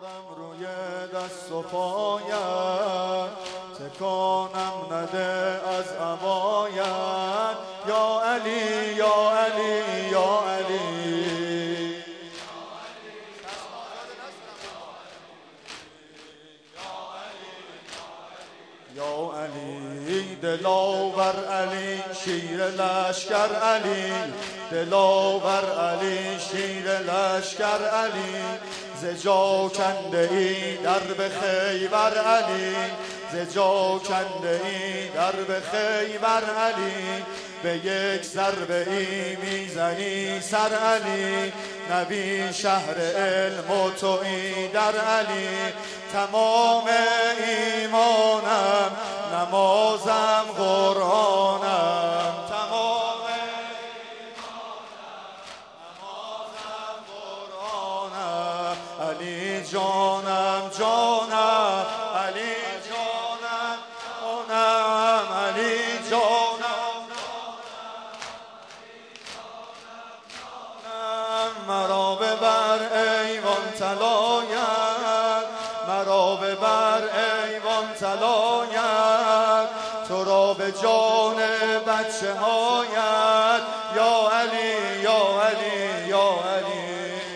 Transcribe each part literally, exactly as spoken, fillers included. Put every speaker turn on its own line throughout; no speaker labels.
بارم روی دست و پایت، تکانم نده از عبایت. یا علی یا علی یا علی یا علی دلاور علی شیر لشکر علی، دلاور علی شیر لشکر علی. ز جا کنده ای در به خیبر علی، ز جا کنده ای در به خیبر علی. به یک ضربه ای میزنی سر علی، نبی شهر علم و تویی در علی. تمام ایمانم نمازم قرآنم، تمام ایمانم نمازم قرآنم. علی جانم جانم علی جانم جانم علی جانم جانم. مرا ببر ایوان طلایت، مرا ببر ایوان طلایت. تو را به جان بچه هایت. یا علی یا علی یا علی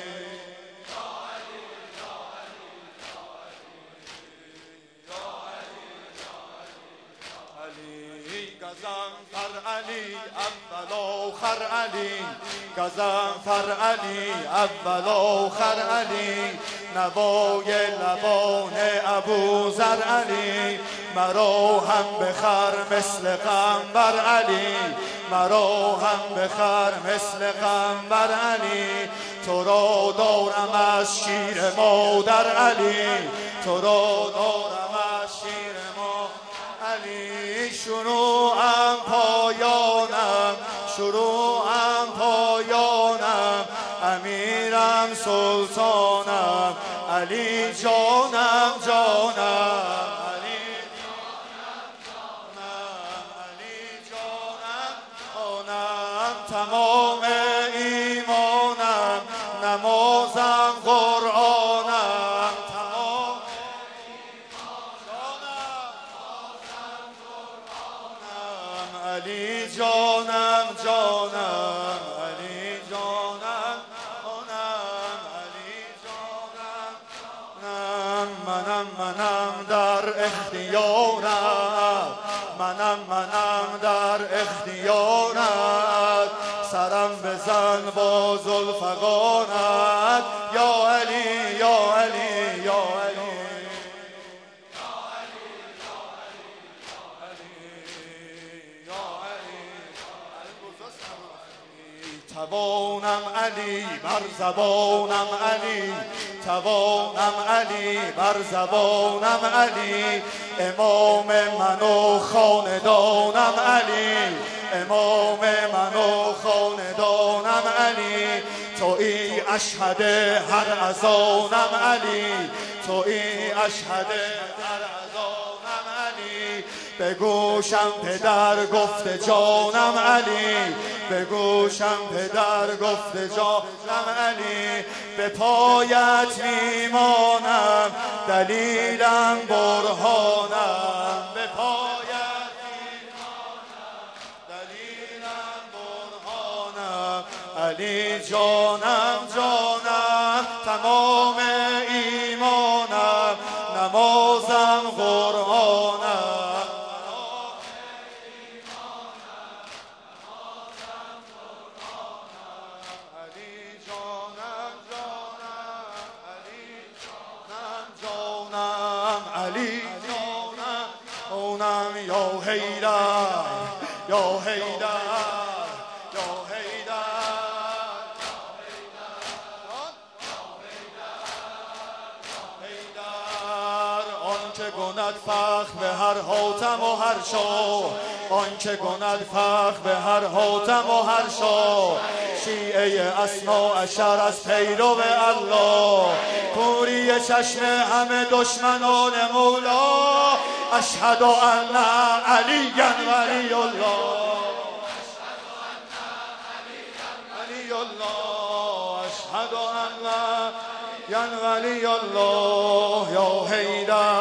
گزنفر علی اول آخر علی، گزنفر علی اول آخر علی. نوای لبان ابوذر علی، مرا هم بخر مثل قنبر علی، مرا هم بخر مثل قنبر علی. تو را دارم از شیر مادر علی، تو را دارم از شیر مادر علی. شروعم پایانم، شروعم پایانم. امیرم سلطانم علی جانم جانم علی جانم جانم علی جانم جانم. تمام ایمانم نمازم قرآنم، تمام علی جانم جانم علی جانم جانم علی جانم جانم. منم منم در اختیارم، منم منم در اختیارت. سرم بزن با ذوالفقارت. یا علی یا علی یا علی توانم علی بر زبانم علی، توانم علی بر زبانم علی. امام من و خاندانم علی، امام من و خاندانم علی. تویی اشهد هر اذانم علی، تویی اشهد هر اذانم علی. به گوشم پدر گفته جانم علی، به گوشم پدر گفته جانم علی. به پایت میمانم دلیلم برهانم، به پایت میمانم دلیلم برهانم. علی جانم جانم تمام ایمانم نمازم قرآنم. علی جانم جانم یا حیدر یا حیدر یا حیدر آن که گند فخر به هر حاتم و هر شاه، آن که گند فخر به هر حاتم و هر شاه. شیعه اثنا عشر از پیرو الله، کوری چشم همه دشمنان مولا. اشهد ان علی ولی الله، اشهد ان علی الله، اشهد ان یا ولی الله یا حیدر